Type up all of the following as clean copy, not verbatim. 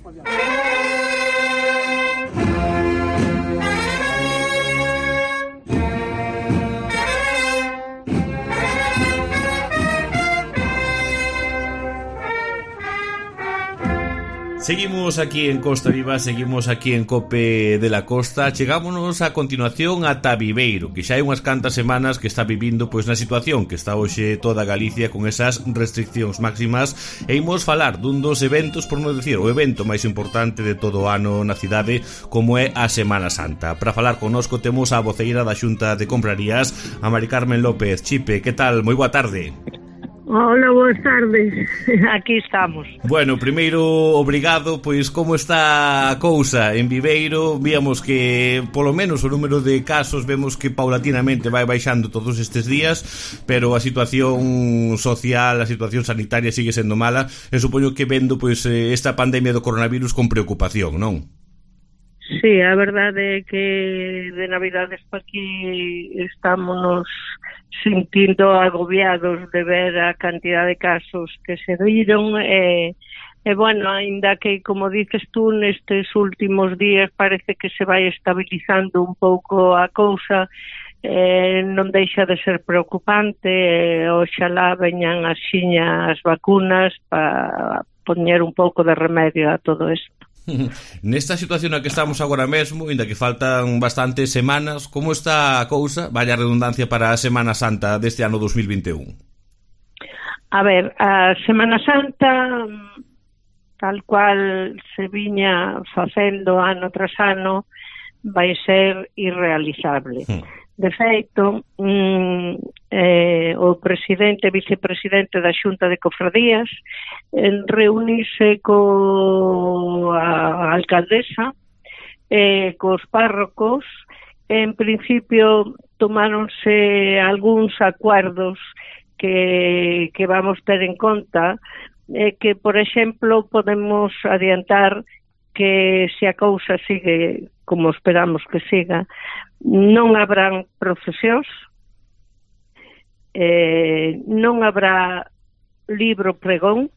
Seguimos aquí en Costa Viva, seguimos aquí en Cope de la Costa. Chegámonos a continuación ata Viveiro, que xa hai unhas cantas semanas que está vivindo pois na situación que está hoxe toda Galicia con esas restriccións máximas, e imos falar dun dos eventos, por non decir o evento máis importante de todo o ano na cidade, como é a Semana Santa. Para falar connosco temos a voceira da Xunta de Comprarías, a Mari Carmen López. Chipe, que tal? Moi boa tarde. Hola, boas tardes. Aquí estamos. Bueno, primeiro, obrigado. Pois como está a cousa en Viveiro? Víamos que, polo menos, o número de casos vemos que paulatinamente vai baixando todos estes días, pero a situación social, a situación sanitaria sigue sendo mala, e supoño que vendo pois esta pandemia do coronavirus con preocupación, non? Sí, a verdade é que de Navidades pa aquí estamos sentindo agobiados de ver a cantidad de casos que se viron e bueno, ainda que, como dices tú, nestes últimos días parece que se vai estabilizando un pouco a cousa, non deixa de ser preocupante, oxalá veñan as vacunas para poñer un pouco de remedio a todo isto. Nesta situación na que estamos agora mesmo, ainda que faltan bastantes semanas, como está a cousa, vaya redundancia, para a Semana Santa deste ano 2021? A ver, a Semana Santa, tal cual se viña facendo ano tras ano, vai ser irrealizable. De feito, o presidente e vicepresidente da Xunta de Cofradías reunirse coa alcaldesa cos párrocos. En principio tomáronse algúns acuerdos que vamos ter en conta, que, por exemplo, podemos adiantar que se a cousa sigue como esperamos que siga, non habrán procesións, non habrá libro pregón,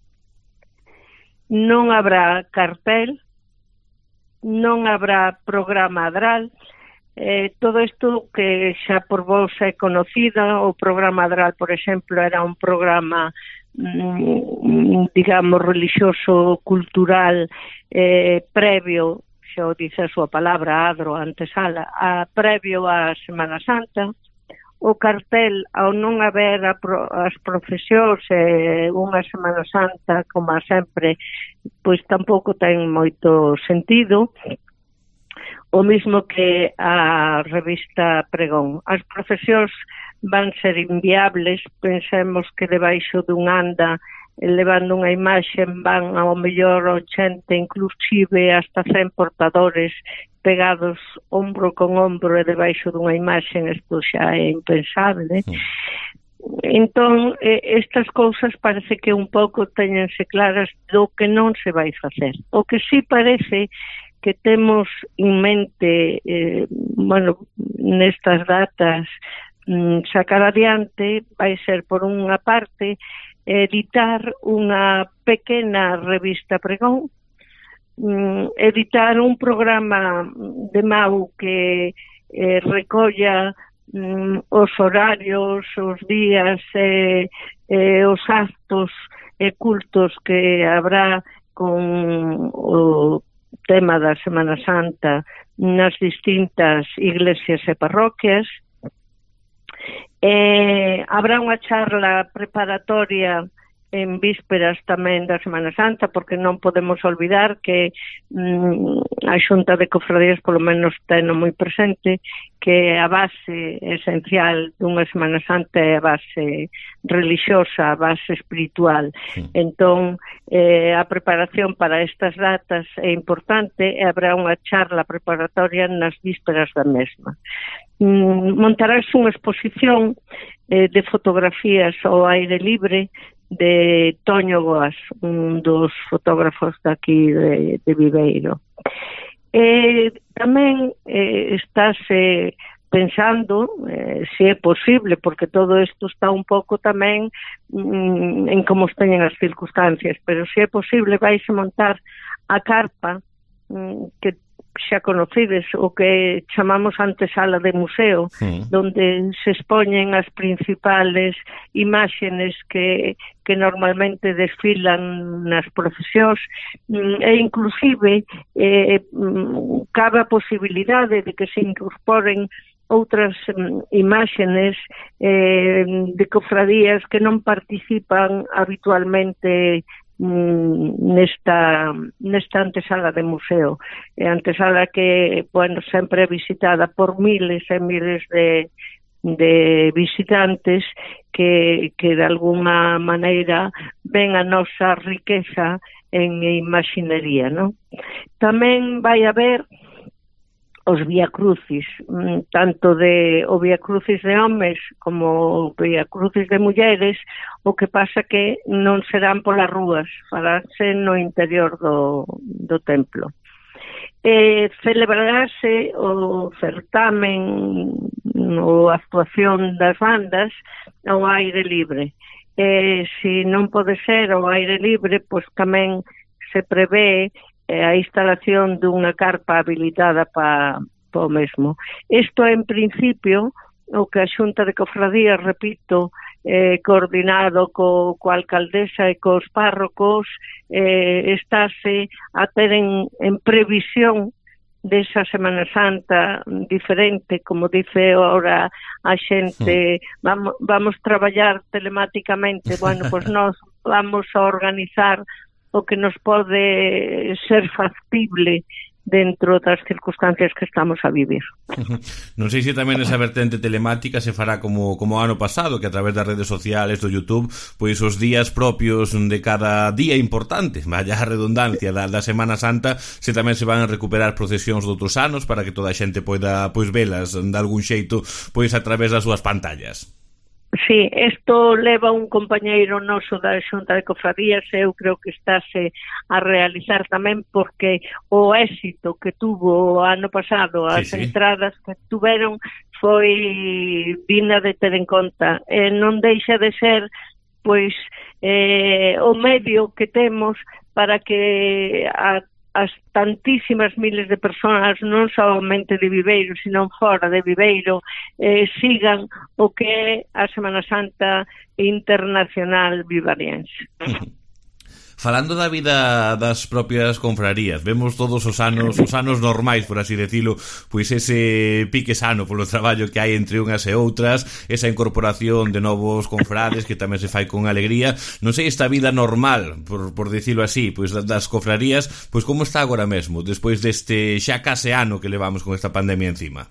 non habrá cartel, non habrá programa adral. Todo isto que xa por vos é conocida. O programa adral, por exemplo, era un programa digamos religioso, cultural, previo, xa o dice a súa palabra, adro, antesala, previo á Semana Santa. O cartel, ao non haber as profesións unha Semana Santa, como sempre, pois tampouco ten moito sentido. O mismo que a revista Pregón. As profesións van ser inviables. Pensemos que debaixo dun anda, levando unha imaxe, van ao mellor 80, inclusive hasta 100 portadores pegados ombro con ombro e debaixo dunha imaxe. Isto xa é impensable. Entón, estas cousas parece que un pouco teñense claras do que non se vai facer. O que sí parece que temos en mente, nestas datas, sacar adiante, vai ser, por unha parte, editar unha pequena revista Pregón, editar un programa de MAU que recolla os horarios, os días, os actos e cultos que habrá con o tema da Semana Santa nas distintas iglesias e parroquias. Habrá unha charla preparatoria en vísperas tamén da Semana Santa, porque non podemos olvidar que a Xunta de Cofradías polo menos teno moi presente que a base esencial dunha Semana Santa é a base religiosa, a base espiritual. Entón, a preparación para estas datas é importante e habrá unha charla preparatoria nas vísperas da mesma. Montarás unha exposición de fotografías ao aire libre de Toño Goas, un dos fotógrafos daqui de Viveiro. Tamén estáse pensando, se é posible, porque todo isto está un pouco tamén en como teñen as circunstancias, pero se é posible, vaise montar a carpa, que xa conocides, o que chamamos antesala de museo, donde se expoñen as principales imágenes que normalmente desfilan nas procesións, e inclusive cabe a posibilidade de que se incorporen outras imágenes de cofradías que non participan habitualmente nesta antesala de museo, antesala que, bueno, sempre é visitada por miles e miles de visitantes que de alguna maneira ven a nosa riqueza en imaxinería, non? Tamén vai haber os viacrucis, tanto o viacrucis de homes como o viacrucis de mulleres, o que pasa que non serán polas rúas, faránse no interior do templo. Celebrarase o certamen ou actuación das bandas ao aire libre. Se non pode ser ao aire libre, pois tamén se prevé a instalación dunha carpa habilitada para o mesmo. Isto é, en principio, o que a Xunta de Cofradías, repito, coordinado coa alcaldesa e cos párrocos, estáse a ter en previsión desa Semana Santa diferente, como dice ahora a xente, vamos traballar telemáticamente. Bueno, pois nós vamos a organizar o que nos pode ser factible dentro das circunstancias que estamos a vivir. Non sei se tamén esa vertente telemática se fará como ano pasado, que a través das redes sociales, do YouTube, pois os días propios de cada día importante, vaya a redundancia, da Semana Santa, se tamén se van a recuperar procesións de outros anos para que toda a xente poida pois velas de algún xeito pois a través das súas pantallas. Sí, isto leva un compañeiro noso da Xunta de Cofradías, eu creo que estáse a realizar tamén porque o éxito que tuvo o ano pasado, as entradas que tuveron, foi digna de ter en conta. Non deixa de ser pois o medio que temos para que as tantísimas miles de persoas, non somente de Viveiro, sino fora de Viveiro, sigan o que é a Semana Santa Internacional Vivariense. Falando da vida das propias confrarías, vemos todos os anos normais, por así decilo, pois ese pique sano polo traballo que hai entre unhas e outras, esa incorporación de novos confrades que tamén se fai con alegría. Non sei, esta vida normal, por dicilo así, pois das confrarías, pois como está agora mesmo, despois deste xa case ano que levamos con esta pandemia encima?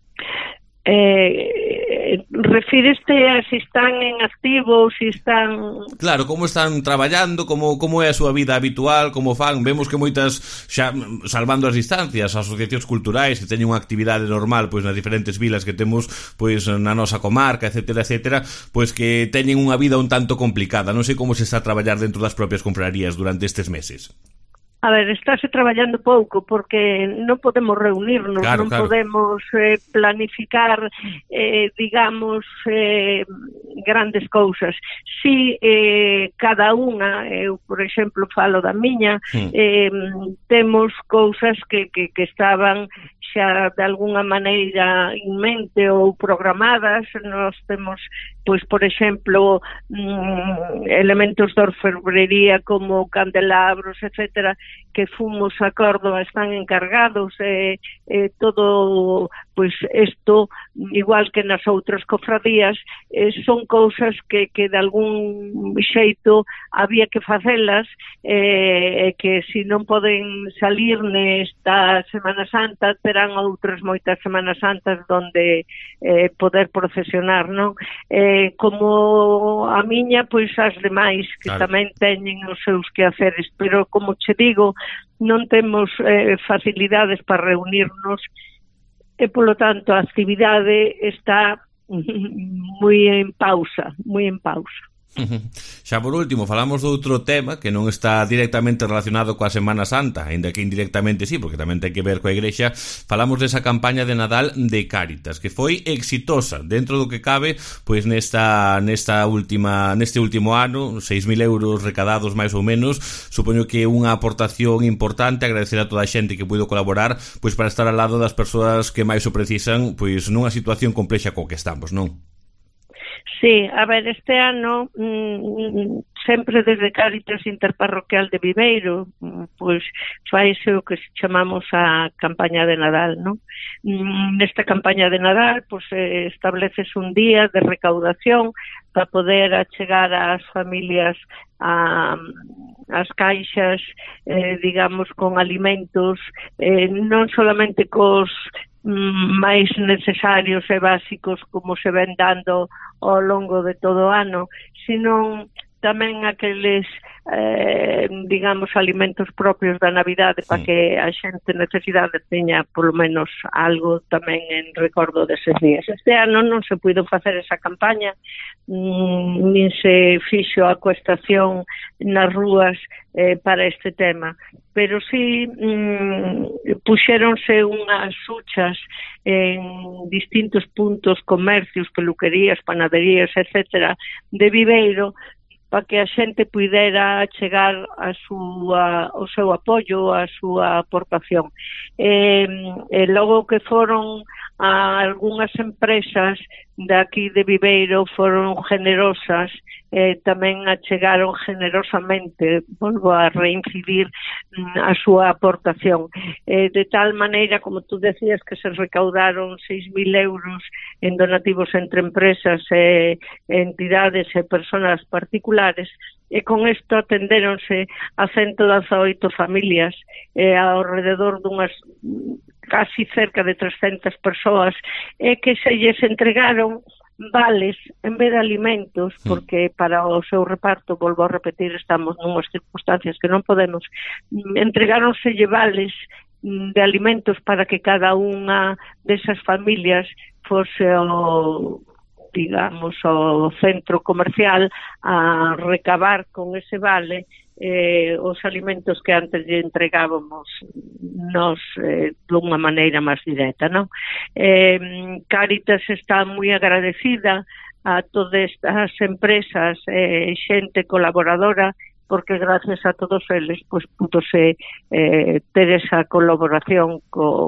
Refíreste a se están en activo ou se están... Claro, como están traballando, como é a súa vida habitual, como fan. Vemos que moitas, xa salvando as distancias, asociacións culturais que teñen unha actividade normal pois nas diferentes vilas que temos pois na nosa comarca, etcétera, etcétera, pois que teñen unha vida un tanto complicada. Non sei como se está a traballar dentro das propias confrarías durante estes meses. A ver, estáse traballando pouco porque non podemos reunirnos, claro. Podemos planificar, digamos, grandes cousas. Si cada unha, eu, por exemplo, falo da miña, temos cousas que estaban xa de alguna maneira en mente ou programadas. Nós temos, pois, por exemplo, elementos de orfebrería como candelabros, etcétera, que fomos a Córdoba, están encargados, todo, pois, isto, igual que nas outras cofradías, son cousas que de algún xeito había que facelas, que se non poden salir nesta Semana Santa, terán outras moitas Semanas Santas donde poder procesionar, non? Como a miña, pois as demais, que claro, tamén teñen os seus quehaceres, pero como che digo, non temos facilidades para reunirnos e, polo tanto, a actividade está moi en pausa, moi en pausa. Xa por último, falamos de outro tema que non está directamente relacionado coa Semana Santa, ainda que indirectamente sí, porque tamén ten que ver coa Igrexa. Falamos desa campaña de Nadal de Cáritas, que foi exitosa dentro do que cabe, pois neste último ano, 6.000 euros recadados máis ou menos. Supoño que unha aportación importante, agradecer a toda a xente que puido colaborar, pois para estar ao lado das persoas que máis o precisan, pois nunha situación complexa co que estamos, non? Sí, a ver, este ano sempre desde Cáritas Interparroquial de Viveiro pois faise o que chamamos a campaña de Nadal, non? Nesta campaña de Nadal pois estableces un día de recaudación para poder achegar ás familias as caixas, digamos, con alimentos, non solamente cos máis necesarios e básicos como se ven dando ao longo de todo o ano, sino tamén aqueles, digamos, alimentos propios da Navidade para que a xente necesidade teña polo menos algo tamén en recordo deses días. Este ano non se puido facer esa campaña, nin se fixo a coestación nas rúas para este tema, pero sí puxéronse unhas suchas en distintos puntos, comercios, peluquerías, panaderías, etcétera, de Viveiro, para que a xente pudera chegar o seu apoio, a súa aportación. E logo que foron algunhas empresas de aquí de Viveiro foron generosas, tamén achegaron generosamente, volvo a reincidir, a súa aportación. De tal maneira, como tú decías, que se recaudaron 6.000 euros en donativos entre empresas, entidades e personas particulares, e con isto atendéronse a 118 familias, ao rededor dunhas casi cerca de 300 persoas, e que se lles entregaron vales en vez de alimentos, porque para o seu reparto, volvo a repetir, estamos nunhas circunstancias que non podemos, entregáronselle vales de alimentos para que cada unha desas familias fose digamos, ao centro comercial a recabar con ese vale os alimentos que antes lle entregábamos nos dunha maneira máis directa, non? Cáritas está moi agradecida a todas estas empresas, xente colaboradora, porque gracias a todos eles pois púdose ter esa colaboración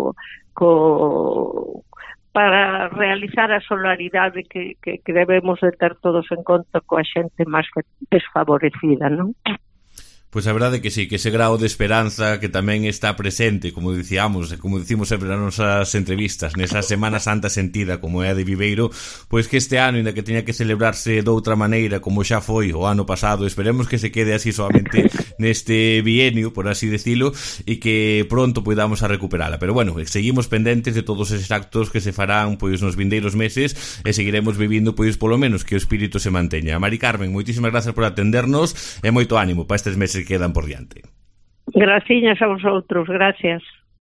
para realizar a solidaridade que debemos de ter todos en conta coa xente máis desfavorecida, non? Pois a verdade é que sí, que ese grao de esperanza que tamén está presente, como dicíamos, e como dicimos sempre nas nosas entrevistas, nesa Semana Santa sentida como é a de Viveiro, pois que este ano, ainda que teña que celebrarse de outra maneira como xa foi o ano pasado, esperemos que se quede así solamente neste bienio, por así decilo, e que pronto podamos a recuperala. Pero bueno, seguimos pendentes de todos eses actos que se farán pois nos vindeiros meses e seguiremos vivindo pois polo menos que o espírito se manteña. Mari Carmen, moitísimas grazas por atendernos e moito ánimo para estes meses que quedan por diante. Graciñas a vosotros, gracias.